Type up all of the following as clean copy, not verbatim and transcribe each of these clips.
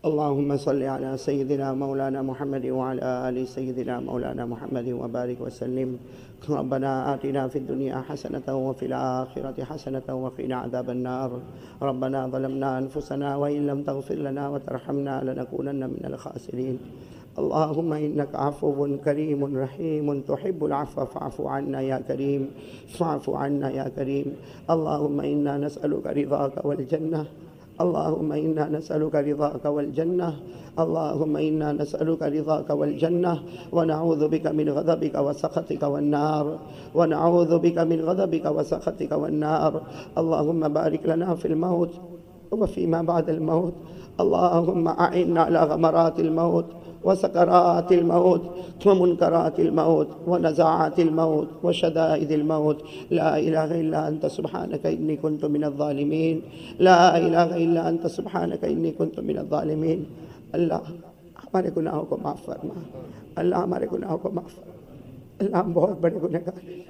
اللهم صل على سيدنا مولانا محمد وعلى آل سيدنا مولانا محمد وبارك وسلم. ربنا آتنا في الدنيا حسنة وفي الآخرة حسنة وقنا عذاب النار. ربنا ظلمنا أنفسنا وإن لم تغفر لنا وترحمنا لنكونن من الخاسرين. اللهم إنك عفو كريم رحيم تحب العفو فاعف عنا يا كريم، فاعف عنا يا كريم. اللهم إنا نسألك رضاك والجنة، اللهم إنا نسألك رضاك والجنة، اللهم إنا نسألك رضاك والجنة، ونعوذ بك من غضبك وسخطك والنار، ونعوذ بك من غضبك وسخطك والنار. اللهم بارك لنا في الموت وفيما بعد الموت. اللهم أعنا على غمرات الموت وسكرات الموت ومنكرات الموت ونزعات الموت وشدائد الموت. لا إله إلا أنت سبحانك إني كنت من الظالمين، لا إله إلا أنت سبحانك إني كنت من الظالمين. اللہ ہمارے گناہوں کو معاف فرما، اللہ ہمارے گناہوں کو معاف فرما. اللہ ہم بہت بڑے گنہگار ہیں.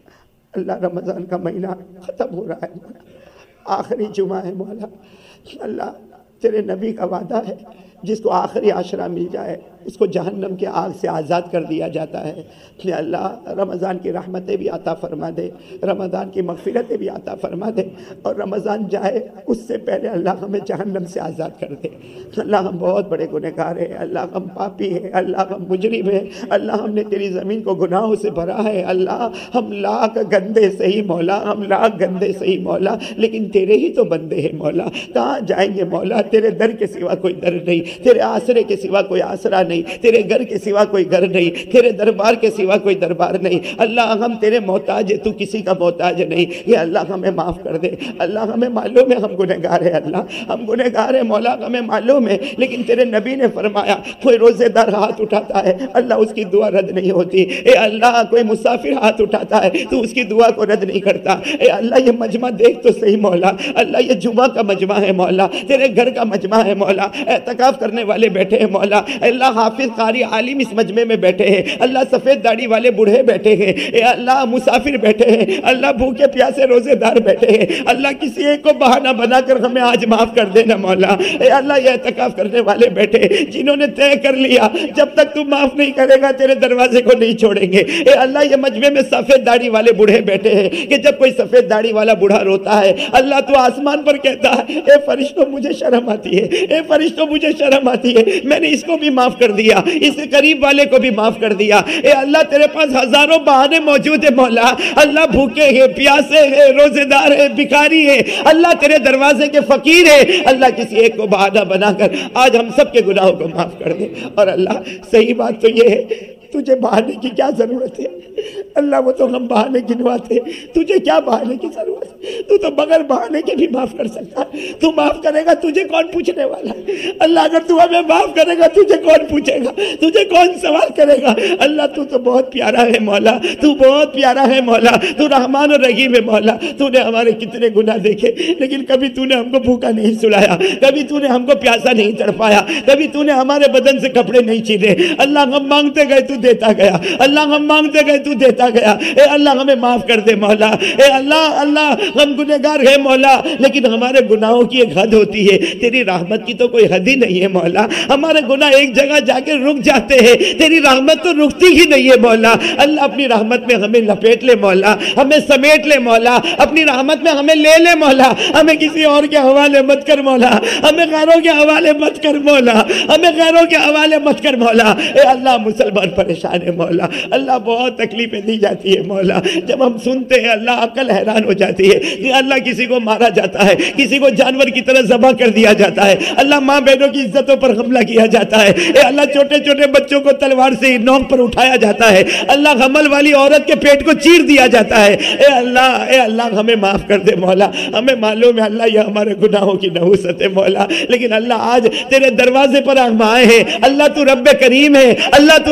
اللہ رمضان کا مہینہ ختم ہو رہا ہے مولا، آخری جمعہ ہے مولا. اللہ تیرے نبی کا وعدہ ہے جس کو آخری عشرہ مل جائے اس کو جہنم کے آگ سے آزاد کر دیا جاتا ہے. کہ اللہ رمضان کی رحمتیں بھی عطا فرما دے، رمضان کی مغفرتیں بھی عطا فرما دے، اور رمضان جائے اس سے پہلے اللہ ہمیں جہنم سے آزاد کر دے. اللہ ہم بہت بڑے گنہگار ہیں، اللہ ہم پاپی ہیں، اللہ ہم مجرم ہیں. اللہ ہم نے تیری زمین کو گناہوں سے بھرا ہے. اللہ ہم لاکھ گندے صحیح مولا، ہم لاکھ گندے صحیح مولا، لیکن تیرے ہی تو بندے ہیں مولا. کہاں جائیں گے مولا؟ تیرے در کے سوا کوئی در نہیں، تیرے آسرے کے سوا کوئی آسرا نہیں، تیرے گھر کے سوا کوئی گھر نہیں، تیرے دربار کے سوا کوئی دربار نہیں. اللہ ہم تیرے محتاج ہیں، تو کسی کا محتاج نہیں. یہ اللہ ہمیں معاف کر دے. اللہ ہمیں معلوم ہے ہم گنہگار ہیں، اللہ ہم گنہگار ہیں مولا، ہمیں معلوم ہے. لیکن تیرے نبی نے فرمایا کوئی روزے دار ہاتھ اٹھاتا ہے اللہ اس کی دعا رد نہیں ہوتی. اے اللہ کوئی مسافر ہاتھ اٹھاتا ہے تو اس کی دعا کو رد نہیں کرتا. اے اللہ یہ مجمع دیکھ تو صحیح مولا، اللہ یہ جمعہ کا مجمع ہے مولا، تیرے گھر کا مجمع ہے مولا. اعتکاف کرنے والے بیٹھے ہیں مولا، اللہ حافظ قاری عالم اس مجمع میں بیٹھے ہیں، اللہ سفید داڑھی والے بوڑھے بیٹھے ہیں، اے اللہ مسافر بیٹھے ہیں، اللہ بھوکے پیاسے روزے دار بیٹھے ہیں. اللہ کسی ایک کو بہانہ بنا کر ہمیں آج معاف کر دینا مولا. اے اللہ یہ اعتکاف کرنے والے بیٹھے جنہوں نے طے کر لیا جب تک تو معاف نہیں کرے گا تیرے دروازے کو نہیں چھوڑیں گے. اے اللہ یہ مجمع میں سفید داڑھی والے بوڑھے بیٹھے ہیں کہ جب کوئی سفید داڑھی والا بوڑھا روتا ہے اللہ تو آسمان پر کہتا ہے اے فرشتوں مجھے شرم آتی ہے، اے فرشتوں مجھے شرم آتی ہے، میں نے اس کو بھی معاف کر دیا، اس قریب والے کو بھی معاف کر دیا. اے اللہ تیرے پاس ہزاروں بہانے موجود ہیں مولا. اللہ بھوکے ہیں، پیاسے ہیں، روزے دار ہیں، بھکاری ہیں، اللہ تیرے دروازے کے فقیر ہیں. اللہ کسی ایک کو بہانہ بنا کر آج ہم سب کے گناہوں کو معاف کر دے. اور اللہ صحیح بات تو یہ ہے تجھے بہانے کی کیا ضرورت ہے؟ اللہ وہ تو ہم بہانے گنواتے، تجھے کیا بہانے کی ضرورت ہے؟ تو بغیر بہانے کے بھی معاف کر سکتا ہے. تو معاف کرے گا تجھے کون پوچھنے والا ہے؟ اللہ اگر تو ہمیں معاف کرے گا تجھے کون پوچھے گا، تجھے کون سوال کرے گا؟ اللہ تو بہت پیارا ہے مولا، تو بہت پیارا ہے مولا، تو رحمان و رحیم ہے مولا. تو نے ہمارے کتنے گناہ دیکھے لیکن کبھی تو نے ہم کو بھوکا نہیں سلایا، کبھی تو نے ہم کو پیاسا نہیں تڑپایا، کبھی تو نے ہمارے بدن سے کپڑے نہیں چھینے. اللہ ہم مانگتے گئے تو دیتا گیا، اللہ ہم مانگتے گئے تو دیتا گیا. اے اللہ ہمیں معاف کر دے مولا. اے اللہ ہم گنہگار ہیں مولا، لیکن ہمارے گناہوں کی ایک حد ہوتی ہے، تیری رحمت کی تو کوئی حد ہی نہیں ہے مولا. ہمارے گناہ ایک جگہ جا کے رک جاتے ہیں، تیری رحمت تو رکتی ہی نہیں ہے مولا. اللہ اپنی رحمت میں ہمیں لپیٹ لے مولا، ہمیں سمیٹ لے مولا، اپنی رحمت میں ہمیں لے لے مولا. ہمیں کسی اور کے حوالے مت کر مولا، ہمیں غیروں کے حوالے مت کر مولا، ہمیں غیروں کے حوالے مت کر مولا. اے اللہ مسلمان پریشان ہے مولا، اللہ بہت تکلیفیں دی جاتی ہے مولا. جب ہم سنتے ہیں اللہ عقل حیران ہو جاتی ہے کہ اللہ کسی کو مارا جاتا ہے، کسی کو جانور کی طرح ذبح کر دیا جاتا ہے، اللہ ماں بہنوں کی عزتوں پر حملہ کیا جاتا ہے. اے اللہ چھوٹے چھوٹے بچوں کو تلوار سے نوک پر اٹھایا جاتا ہے، اللہ حمل والی عورت کے پیٹ کو چیر دیا جاتا ہے. اے اللہ ہمیں معاف کر دے مولا. ہمیں معلوم ہے اللہ یہ ہمارے گناہوں کی نحوست ہے مولا، لیکن اللہ آج تیرے دروازے پر ہم آئے ہیں. اللہ تو رب کریم ہے، اللہ تو رب رحیم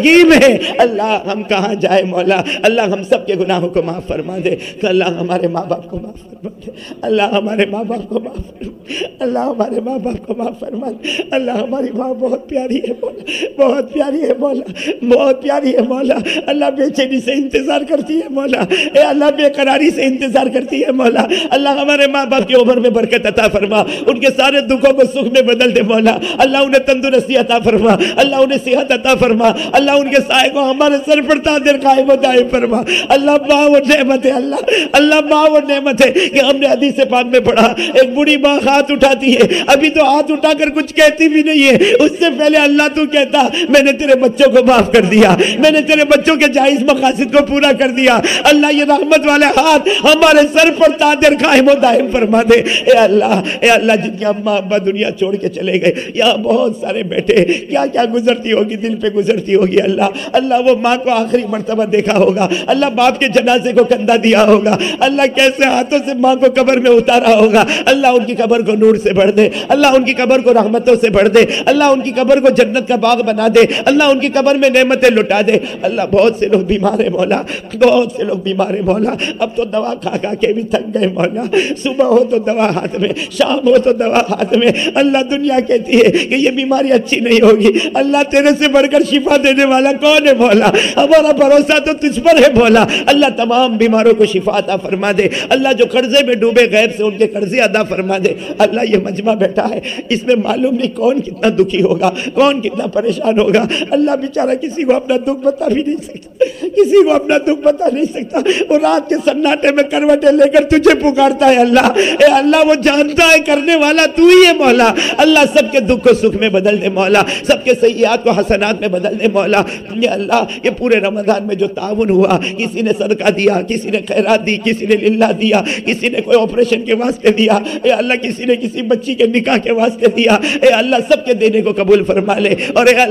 رحیم ہے۔ اللہ ہم کہاں جائے مولا، اللہ ہم سب کے گناہوں کو معاف فرما دے، اللہ ہمارے ماں باپ کو معاف فرما دے، اللہ ہمارے ماں باپ کو معاف فرما دے، اللہ ہمارے ماں باپ کو معاف فرما دے۔ اللہ ہماری ماں بہت پیاری ہے مولا، بہت پیاری ہے مولا، بہت پیاری ہے مولا، اللہ بے چینی سے انتظار کرتی ہے مولا، اے اللہ بے قراری سے انتظار کرتی ہے مولا۔ اللہ ہمارے ماں باپ کی عمر میں برکت عطا فرما، ان کے سارے دکھوں کو سکھ میں بدل دے مولا، اللہ انہیں تندرستی عطا فرما، اللہ انہیں صحت عطا فرما، اللہ ان کے سائے کو ہمارے سر پر تاجر قائم و دائم فرما۔ اللہ ماں و نعمت ہے، اللہ ماں و نعمت ہے کہ ہم نے حدیث پاک میں پڑھا ایک بڑی ماں ہاتھ اٹھاتی ہے، ابھی تو ہاتھ اٹھا کر کچھ کہتی بھی نہیں ہے، اس سے پہلے اللہ تو کہتا میں نے تیرے بچوں کو معاف کر دیا، میں نے تیرے بچوں کے جائز مقاصد کو پورا کر دیا۔ اللہ یہ رحمت والے ہاتھ ہمارے سر پر تاجر قائم و دائم فرما دے۔ اے اللہ جن کے اماں ابا دنیا چھوڑ کے چلے گئے، یہاں بہت سارے بیٹھے، کیا کیا گزرتی ہوگی، دل پہ گزرتی ہوگی۔ اللہ وہ ماں کو آخری مرتبہ دیکھا ہوگا، اللہ باپ کے جنازے کو کندھا دیا ہوگا، اللہ کیسے ہاتھوں سے ماں کو قبر میں اتارا ہوگا۔ اللہ ان کی قبر کو نور سے بھر دے، اللہ ان کی قبر کو رحمتوں سے بھر دے، اللہ ان کی قبر کو جنت کا باغ بنا دے، اللہ ان کی قبر میں نعمتیں لٹا دے۔ اللہ بہت سے لوگ بیمار ہیں مولا، بہت سے لوگ بیمار ہیں مولا، اب تو دوا کھا کھا کے بھی تھک گئے مولا، صبح ہو تو دوا ہاتھ میں، شام ہو تو دوا ہاتھ میں۔ اللہ دنیا کہتی ہے کہ یہ بیماری اچھی نہیں ہوگی، اللہ تیرے سے بڑھ کر شفا دینے والا کون ہے مولا؟ ہمارا بھروسہ تو تجھ پر ہے مولا۔ اللہ تمام بیماروں کو شفا عطا فرما دے، اللہ جو قرضے میں ڈوبے غیب سے ان کے قرضے ادا فرما دے۔ اللہ یہ مجمع بیٹھا ہے، اس میں معلوم نہیں کون کتنا دکھی ہوگا، کون کتنا پریشان ہوگا۔ اللہ بیچارہ کسی کو اپنا دکھ بتا بھی نہیں سکتا، کسی کو اپنا دکھ بتا نہیں سکتا، وہ رات کے سناٹے میں کروٹیں لے کر تجھے پکارتا ہے۔ اللہ اے اللہ وہ جانتا ہے، کرنے والا تو ہی ہے مولا۔ اللہ سب کے دکھ کو سکھ میں بدل دے مولا، سب کے سیئات کو حسنات میں بدل دے مولا۔ یہ اللہ یہ پورے رمضان میں جو تعاون ہوا، کسی نے صدقہ دیا، کسی نے خیرات دی، کسی نے للہ دیا، کسی نے کوئی آپریشن کے واسطے دیا، اے اللہ کسی نے کسی بچی کے نکاح کے واسطے دیا، اے اللہ سب کے دینے کو قبول فرما لے۔ اور اے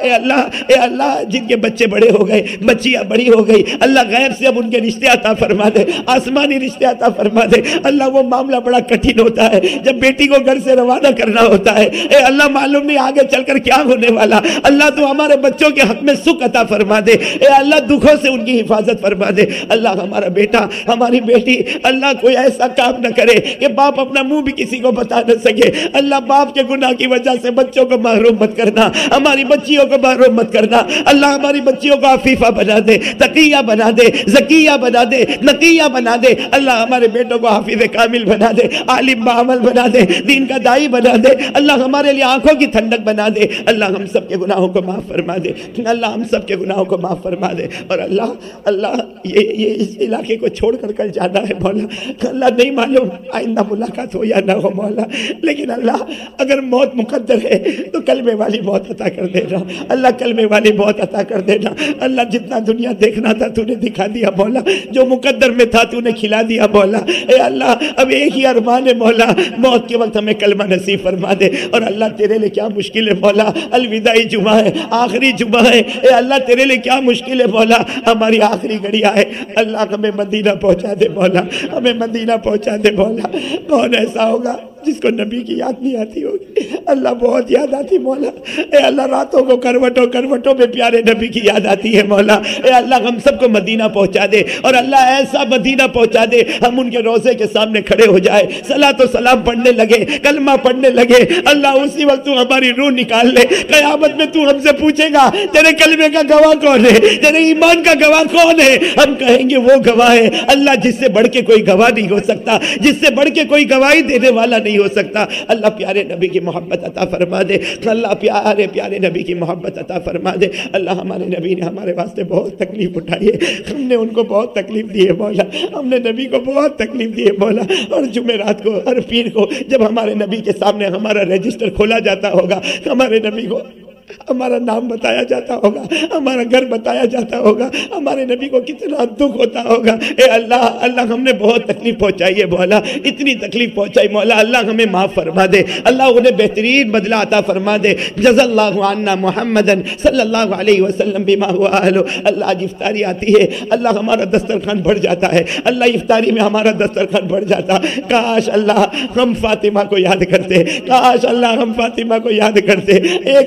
اللہ جن کے بچے بڑے ہو گئے، بچیاں بڑی ہو گئی، اللہ غیب سے اب ان کے رشتے عطا فرما دے، آسمانی رشتے عطا فرما دے۔ اللہ وہ معاملہ بڑا کٹھن ہوتا ہے جب بیٹی کو گھر سے روانہ کرنا ہوتا ہے، اے اللہ معلوم نہیں آگے چل کر کیا ہونے والا، اللہ تو ہمارے بچوں کے حق میں سکھ عطا فرما دے، اے اللہ دکھوں سے ان کی حفاظت فرما دے۔ اللہ ہمارا بیٹا ہماری بیٹی اللہ کوئی ایسا کام نہ کرے کہ باپ اپنا منہ بھی کسی کو بتا نہ سکے، اللہ باپ کے گناہ کی وجہ سے بچوں کو محروم مت کرنا، ہماری بچیوں کو محروم مت کرنا، اللہ ہماری بچیوں کو عفیفہ بنا دے، تقیہ بنا دے، زکیہ بنا دے، نقیہ بنا دے، اللہ ہمارے بیٹوں کو حافظ کامل بنا دے، عالم بعمل بنا دے، دین کا دائی بنا دے، اللہ ہمارے لیے آنکھوں کی ٹھنڈک بنا دے، اللہ ہم سب کے گناہوں کو معاف فرما دے، اللہ ہم سب کے گناہوں کو معاف فرما دے۔ اور اللہ یہ اس علاقے کو چھوڑ کر کل جانا ہے مولا، اللہ نہیں معلوم آئندہ ملاقات ہو یا نہ ہو مولا، لیکن اللہ اگر موت مقدر ہے تو کلمے والی موت عطا کر دینا، اللہ کلمے والی موت عطا کر دینا۔ اللہ جتنا دنیا دیکھنا تھا تو نے دکھا دیا مولا، جو مقدر میں تھا تو نے کھلا دیا مولا۔ اے اللہ اب ایک ہی ارمان ہے مولا، موت کے وقت ہمیں کلمہ نصیب فرما دے۔ اور اللہ تیرے لیے کیا مشکل ہے مولا، الوداعی جمعہ ہے، آخری جمعہ ہے، اے اللہ تیرے لیے کیا مشکل ہے مولا، ہماری آخری گھڑیاں ہے، اللہ ہمیں مدینہ پہنچا دے مولا، ہمیں مدینہ پہنچا دے مولا۔ کون ایسا ہوگا جس کو نبی کی یاد نہیں آتی ہوگی؟ اللہ بہت یاد آتی مولا، اے اللہ راتوں کو کروٹوں میں پیارے نبی کی یاد آتی ہے مولا۔ اے اللہ ہم سب کو مدینہ پہنچا دے، اور اللہ ایسا مدینہ پہنچا دے ہم ان کے روضے کے سامنے کھڑے ہو جائے، صلاۃ و سلام پڑھنے لگے، کلمہ پڑھنے لگے، اللہ اسی وقت تو ہماری روح نکال لے۔ قیامت میں تو ہم سے پوچھے گا تیرے کلمے کا گواہ کون ہے، تیرے ایمان کا گواہ کون ہے؟ ہم کہیں گے وہ گواہ ہے اللہ جس سے بڑھ کے کوئی گواہ نہیں ہو سکتا، جس سے بڑھ کے کوئی گواہی دینے والا نہیں ہو سکتا۔ اللہ پیارے نبی کی محبت عطا فرما دے، اللہ پیارے نبی کی محبت عطا فرما دے۔ اللہ ہمارے نبی نے ہمارے واسطے بہت تکلیف اٹھائی ہے، ہم نے ان کو بہت تکلیف دی ہے مولا، ہم نے نبی کو بہت تکلیف دی ہے مولا۔ اور جمعرات کو ہر پیر کو جب ہمارے نبی کے سامنے ہمارا رجسٹر کھولا جاتا ہوگا، ہمارے نبی کو ہمارا نام بتایا جاتا ہوگا، ہمارا گھر بتایا جاتا ہوگا، ہمارے نبی کو کتنا دکھ ہوتا ہوگا۔ اے اللہ ہم نے بہت تکلیف پہنچائی ہے مولا، اتنی تکلیف پہنچائی مولا، اللہ ہمیں معاف فرما دے، اللہ انہیں بہترین بدلہ عطا فرما دے۔ جزا اللہ عنا محمدن صلی اللہ علیہ وسلم بما هو اہلہ۔ اللہ آج افطاری آتی ہے، اللہ ہمارا دسترخوان بڑھ جاتا ہے، اللہ افطاری میں ہمارا دسترخوان بڑھ جاتا۔ کاش اللہ ہم فاطمہ کو یاد کرتے، کاش اللہ ہم فاطمہ کو یاد کرتے، ایک روٹی کا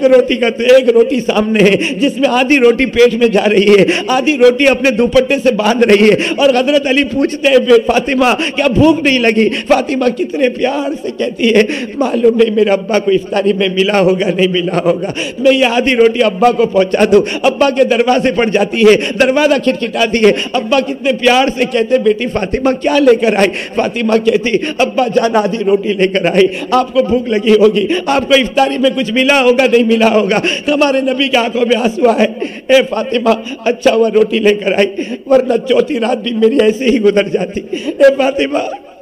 گا تو ایک روٹی سامنے ہے جس میں آدھی روٹی پیٹ میں جا رہی ہے، آدھی روٹی اپنے دوپٹے سے باندھ رہی ہے، اور حضرت علی پوچھتے ہیں فاطمہ کیا بھوک نہیں لگی؟ فاطمہ کتنے پیار سے کہتی ہے معلوم نہیں میرے ابا کو افطاری میں ملا ہوگا نہیں ملا ہوگا، میں یہ آدھی روٹی ابا کو پہنچا دوں۔ ابا کے دروازے پر جاتی ہے، دروازہ کھٹکھٹاتی ہے، ابا کتنے پیار سے کہتے بیٹی فاطمہ کیا لے کر آئی؟ فاطمہ کہتی ابا جان آدھی روٹی لے کر آئی، آپ کو بھوک لگی ہوگی، آپ کو افطاری میں کچھ ملا ہوگا نہیں ملا ہوگا۔ ہمارے نبی کی آنکھوں میں آنسو آئے، اے فاطمہ اچھا وہ روٹی لے کر آئی، ورنہ چوتھی رات بھی میری ایسے ہی گزر جاتی۔ اے فاطمہ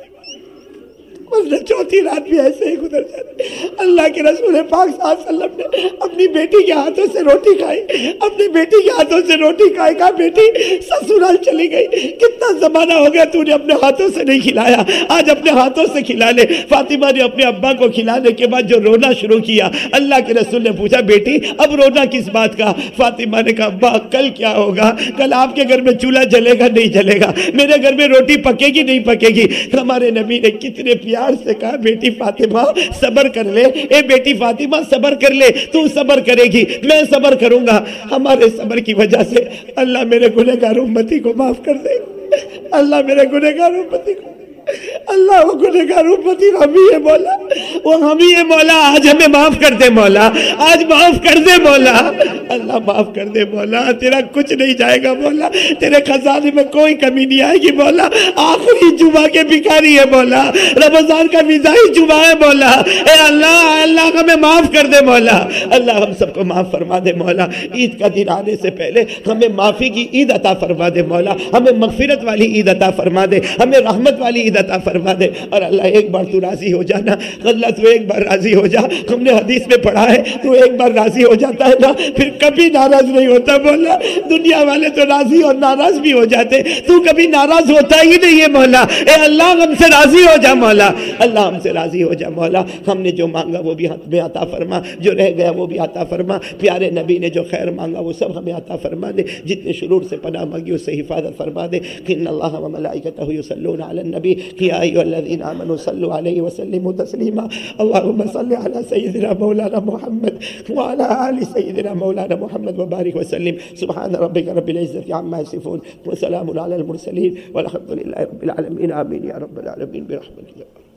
چوتھی رات بھی ایسے ہی گزر جاتی۔ اللہ کے رسول پاک صلی اللہ علیہ وسلم نے اپنی بیٹی کے ہاتھوں سے روٹی کھائی، اپنی بیٹی کے ہاتھوں سے روٹی کھائی، کہا بیٹی سسرال چلی گئی، کتنا زمانہ ہو گیا تو نے اپنے ہاتھوں سے نہیں کھلایا، آج اپنے ہاتھوں سے کھلا لے۔ فاطمہ نے اپنے ابا کو کھلانے کے بعد جو رونا شروع کیا، اللہ کے رسول نے پوچھا بیٹی اب رونا کس بات کا؟ فاطمہ نے کہا ابا کل کیا ہوگا؟ کل آپ کے گھر میں چولہا جلے گا نہیں جلے گا، میرے گھر میں روٹی پکے گی نہیں پکے گی۔ ہمارے نبی نے کتنے پیار سے کہا بیٹی فاطمہ صبر کر لے، اے بیٹی فاطمہ صبر کر لے، تو صبر کرے گی میں صبر کروں گا۔ ہمارے صبر کی وجہ سے اللہ میرے گنہگار امتی کو معاف کر دے، اللہ میرے گنہگار امتی کو، اللہ وہ گنہگار امتی ہم ہی ہے مولا، وہ ہم ہی ہے مولا، آج ہمیں معاف کر دے مولا، آج معاف کر دے مولا، اللہ معاف کر دے مولا، تیرا کچھ نہیں جائے گا مولا، تیرے خزانے میں کوئی کمی نہیں آئے گی مولا، آخری جمعہ کے بھکاری ہے مولا، رمضان کا مزاحی جمعہ ہے مولا، اے اللہ اللہ ہمیں معاف کر دے مولا، اللہ ہم سب کو معاف فرما دے مولا، عید کا دن آنے سے پہلے ہمیں معافی کی عید عطا فرما دے مولا، ہمیں مغفرت والی عید عطا فرما دے، ہمیں رحمت والی عید عطا فرما دے، اور اللہ ایک بار تو راضی ہو جانا، اللہ تو ایک بار راضی ہو جا، ہم نے حدیث میں پڑھا ہے تو ایک بار راضی ہو جاتا ہے نا پھر کبھی ناراض نہیں ہوتا مولا، دنیا والے تو راضی اور ناراض بھی ہو جاتے، تو کبھی ناراض ہوتا ہی نہیں ہے مولا، اے اللہ ہم سے راضی ہو جا مولا، اللہ ہم سے راضی ہو جا مولا، ہم نے جو مانگا وہ بھی ہمیں عطا فرما، جو رہ گیا وہ بھی عطا فرما، پیارے نبی نے جو خیر مانگا وہ سب ہمیں عطا فرما دے، جتنے شرور سے پناہ مانگی اس سے حفاظت فرما دے، ان اللہ و ملائکتہ یصلون علی النبی یا ایھا الذین آمنوا صلوا علیہ وسلموا تسلیما، اللهم صل علی سیدنا مولانا محمد وعلی آل سیدنا مولانا محمد وبارک وسلم، سبحان ربک رب العزۃ عما یصفون وسلام علی المرسلین والحمد للہ رب العالمین، آمین یا رب العالمین برحمتک۔